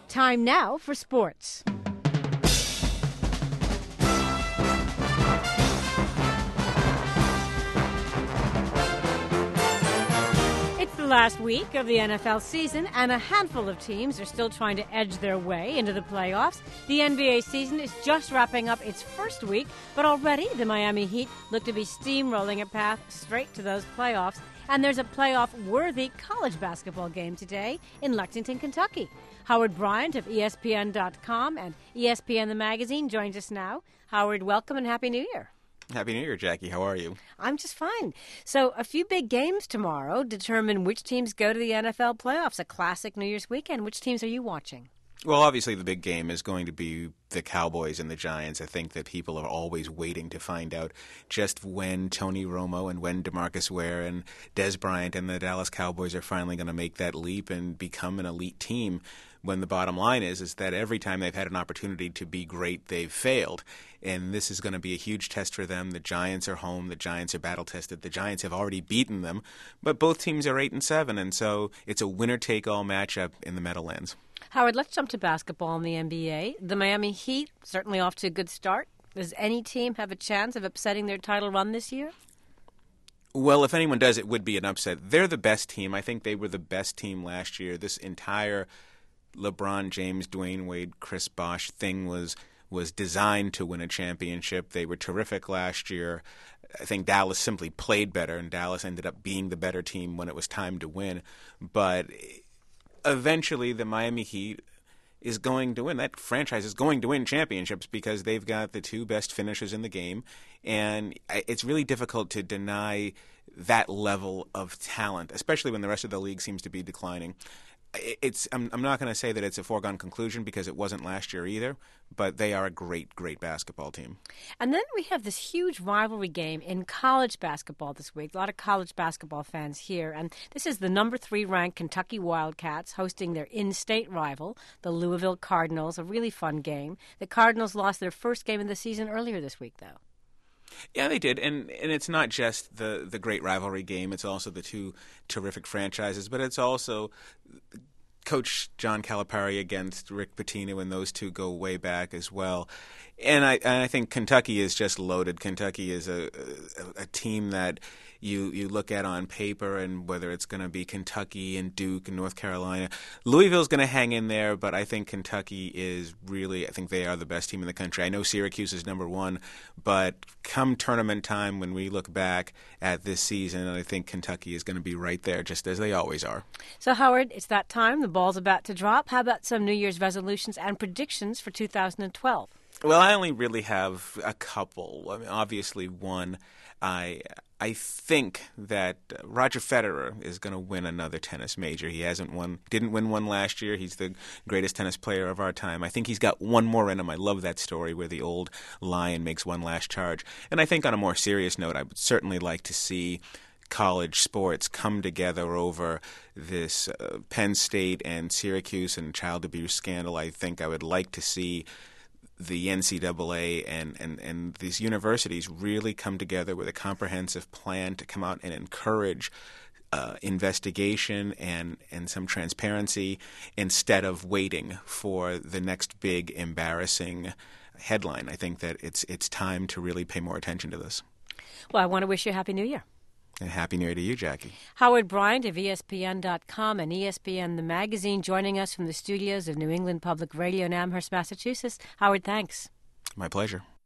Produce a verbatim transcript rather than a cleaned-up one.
Time now for sports. It's the last week of the N F L season, and a handful of teams are still trying to edge their way into the playoffs. The N B A season is just wrapping up its first week, but already the Miami Heat look to be steamrolling a path straight to those playoffs. And there's a playoff-worthy college basketball game today in Lexington, Kentucky. Howard Bryant of E S P N dot com and E S P N The Magazine joins us now. Howard, welcome and Happy New Year. Happy New Year, Jackie. How are you? I'm just fine. So a few big games tomorrow determine which teams go to the N F L playoffs, a classic New Year's weekend. Which teams are you watching? Well, obviously the big game is going to be the Cowboys and the Giants. I think that people are always waiting to find out just when Tony Romo and when DeMarcus Ware and Dez Bryant and the Dallas Cowboys are finally going to make that leap and become an elite team. When the bottom line is is that every time they've had an opportunity to be great, they've failed. And this is going to be a huge test for them. The Giants are home. The Giants are battle-tested. The Giants have already beaten them. But both teams are eight and seven, and so it's a winner-take-all matchup in the Meadowlands. Howard, let's jump to basketball in the N B A. The Miami Heat certainly off to a good start. Does any team have a chance of upsetting their title run this year? Well, if anyone does, it would be an upset. They're the best team. I think they were the best team last year. This entire LeBron James, Dwayne Wade, Chris Bosh thing was was designed to win a championship. They were terrific last year. I think Dallas simply played better, and Dallas ended up being the better team when it was time to win. But eventually the Miami Heat is going to win. That franchise is going to win championships because they've got the two best finishers in the game, and it's really difficult to deny that level of talent, especially when the rest of the league seems to be declining. It's I'm, I'm not going to say that it's a foregone conclusion because it wasn't last year either, but they are a great, great basketball team. And then we have this huge rivalry game in college basketball this week. A lot of college basketball fans here. And this is the number three ranked Kentucky Wildcats hosting their in-state rival, the Louisville Cardinals. A really fun game. The Cardinals lost their first game of the season earlier this week, though. Yeah, they did, and and it's not just the, the great rivalry game. It's also the two terrific franchises, but it's also Coach John Calipari against Rick Pitino, and those two go way back as well. And I and I think Kentucky is just loaded. Kentucky is a a, a team that you you look at on paper, and whether it's going to be Kentucky and Duke and North Carolina, Louisville's going to hang in there. But I think Kentucky is really, I think they are the best team in the country. I know Syracuse is number one, but come tournament time, when we look back at this season, I think Kentucky is going to be right there, just as they always are. So Howard, it's that time. The ball's about to drop. How about some New Year's resolutions and predictions for two thousand twelve? Well, I only really have a couple. I mean, obviously, one, I I think that Roger Federer is going to win another tennis major. He hasn't won, didn't win one last year. He's the greatest tennis player of our time. I think he's got one more in him. I love that story where the old lion makes one last charge. And I think on a more serious note, I would certainly like to see college sports come together over this uh, Penn State and Syracuse and child abuse scandal. I think I would like to see the N C double A and, and, and these universities really come together with a comprehensive plan to come out and encourage uh, investigation and, and some transparency instead of waiting for the next big embarrassing headline. I think that it's it's time to really pay more attention to this. Well, I want to wish you a Happy New Year. And Happy New Year to you, Jackie. Howard Bryant of E S P N dot com and E S P N The Magazine joining us from the studios of New England Public Radio in Amherst, Massachusetts. Howard, thanks. My pleasure.